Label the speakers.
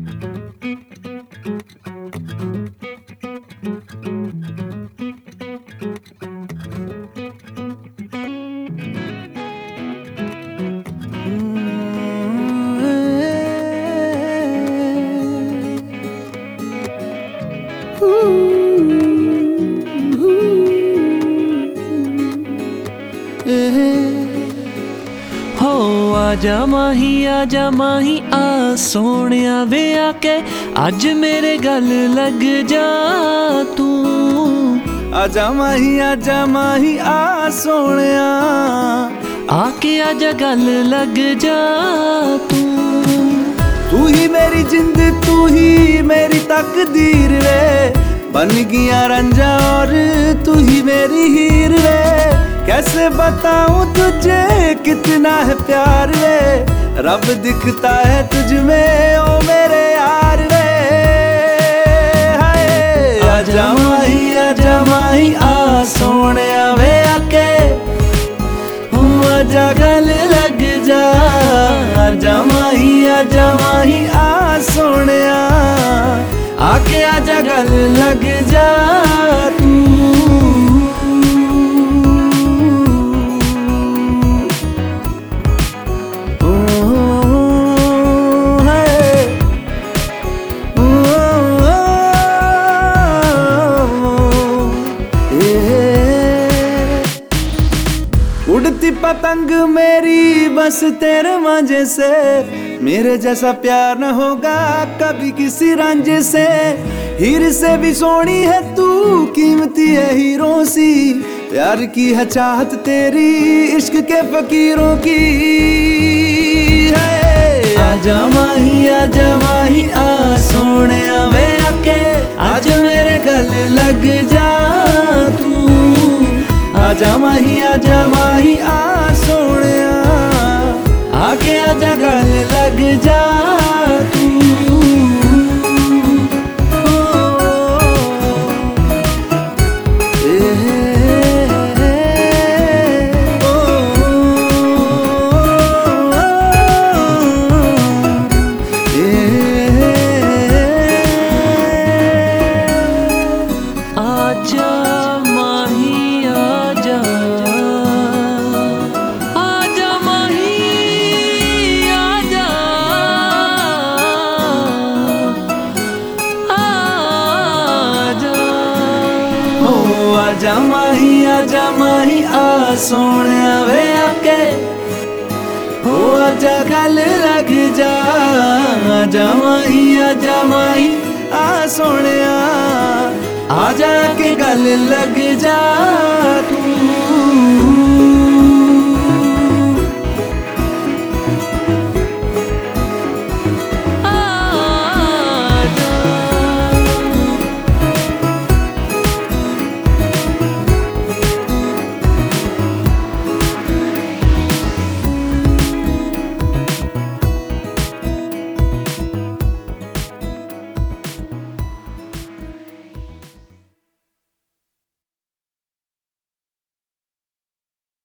Speaker 1: हो आजा माही आ सोनिया वे आके अज मेरे गल लग जा तू।
Speaker 2: आजा माही आ सोनिया
Speaker 1: आके आजा गल लग जा तू।
Speaker 2: तू ही मेरी जिंद तू ही मेरी तकदीर रे, बन गया रंजा और तू ही मेरी हीर रे। कैसे बताऊं तुझे कितना है प्यार रे, रब दिखता है तुझ में ओ मेरे यार रे। हाय आजा माही आ सोनिया वे आके आजा गल लग जा। आजा माही आ सोनिया आके आजा गल लग जा तू। उड़ती पतंग मेरी बस तेरे मांझे से, मेरे जैसा प्यार न होगा कभी किसी रांझे से। हीर से भी सोनी है तू, कीमती है हीरों सी, प्यार की है चाहत तेरी इश्क के फकीरों की है। आजा माही आ सोनिया वे आके आज मेरे गल लग जा तू। आजा माही आ सोनिया आके आजा गल लग जा तू।
Speaker 1: आजा आजा माही आ सोनिया वे आके हो आजा गल लग जा। आजा माही आ सोनिया आजा के गल लग जा तू।